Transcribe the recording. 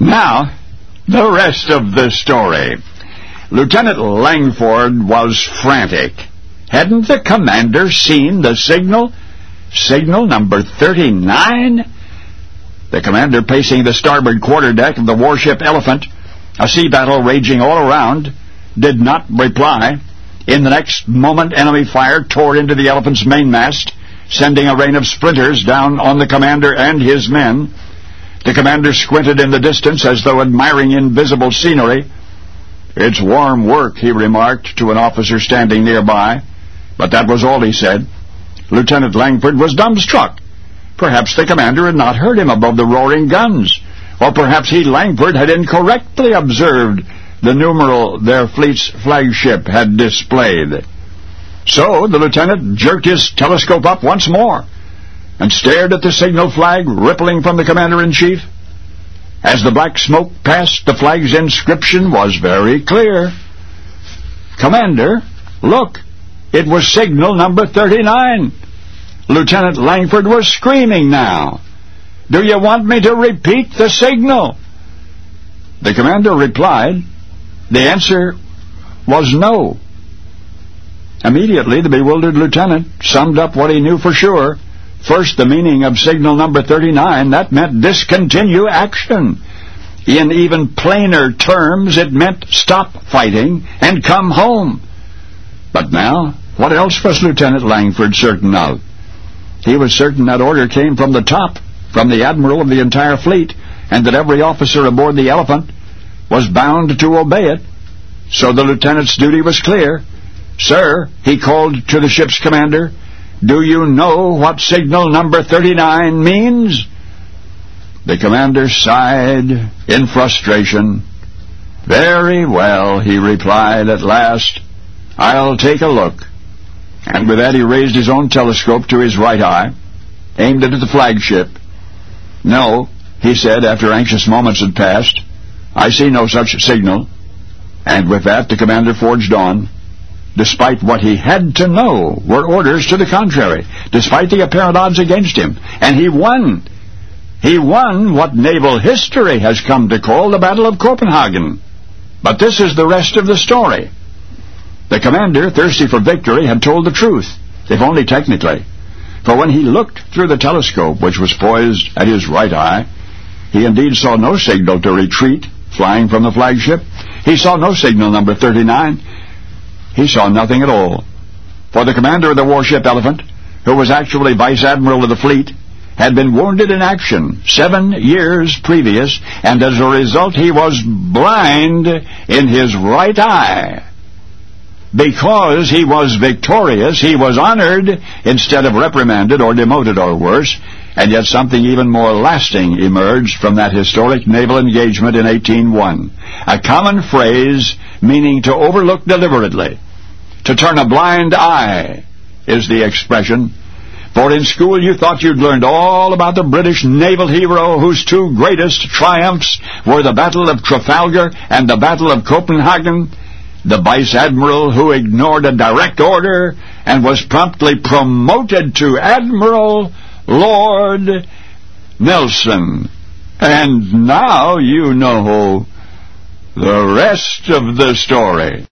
Now, the rest of the story. Lieutenant Langford was frantic. Hadn't the commander seen the signal? Signal number 39? The commander, pacing the starboard quarterdeck of the warship Elephant, a sea battle raging all around, did not reply. In the next moment, enemy fire tore into the Elephant's mainmast, sending a rain of splinters down on the commander and his men. The commander squinted in the distance as though admiring invisible scenery. "It's warm work," he remarked to an officer standing nearby. But that was all he said. Lieutenant Langford was dumbstruck. Perhaps the commander had not heard him above the roaring guns. Or perhaps he, Langford, had incorrectly observed the numeral their fleet's flagship had displayed. So the lieutenant jerked his telescope up once more and stared at the signal flag rippling from the commander-in-chief. As the black smoke passed, the flag's inscription was very clear. "Commander, look, it was signal number 39. Lieutenant Langford was screaming now. "Do you want me to repeat the signal?" The commander replied. The answer was no. Immediately, the bewildered lieutenant summed up what he knew for sure. First, the meaning of signal number 39, that meant discontinue action. In even plainer terms, it meant stop fighting and come home. But now, what else was Lieutenant Langford certain of? He was certain that order came from the top, from the admiral of the entire fleet, and that every officer aboard the Elephant was bound to obey it. So the lieutenant's duty was clear. "Sir," he called to the ship's commander, "do you know what signal number 39 means?" The commander sighed in frustration. "Very well," he replied at last. "I'll take a look." And with that he raised his own telescope to his right eye, aimed it at the flagship. "No," he said after anxious moments had passed, "I see no such signal." And with that the commander forged on. Despite what he had to know were orders to the contrary, despite the apparent odds against him. And he won. He won what naval history has come to call the Battle of Copenhagen. But this is the rest of the story. The commander, thirsty for victory, had told the truth, if only technically. For when he looked through the telescope, which was poised at his right eye, he indeed saw no signal to retreat flying from the flagship. He saw no signal number 39. He saw nothing at all. For the commander of the warship Elephant, who was actually vice admiral of the fleet, had been wounded in action 7 years previous, and as a result he was blind in his right eye. Because he was victorious, he was honored instead of reprimanded or demoted or worse, and yet something even more lasting emerged from that historic naval engagement in 1801. A common phrase meaning to overlook deliberately. To turn a blind eye is the expression. For in school you thought you'd learned all about the British naval hero whose two greatest triumphs were the Battle of Trafalgar and the Battle of Copenhagen. The vice admiral who ignored a direct order and was promptly promoted to admiral, Lord Nelson. And now you know the rest of the story.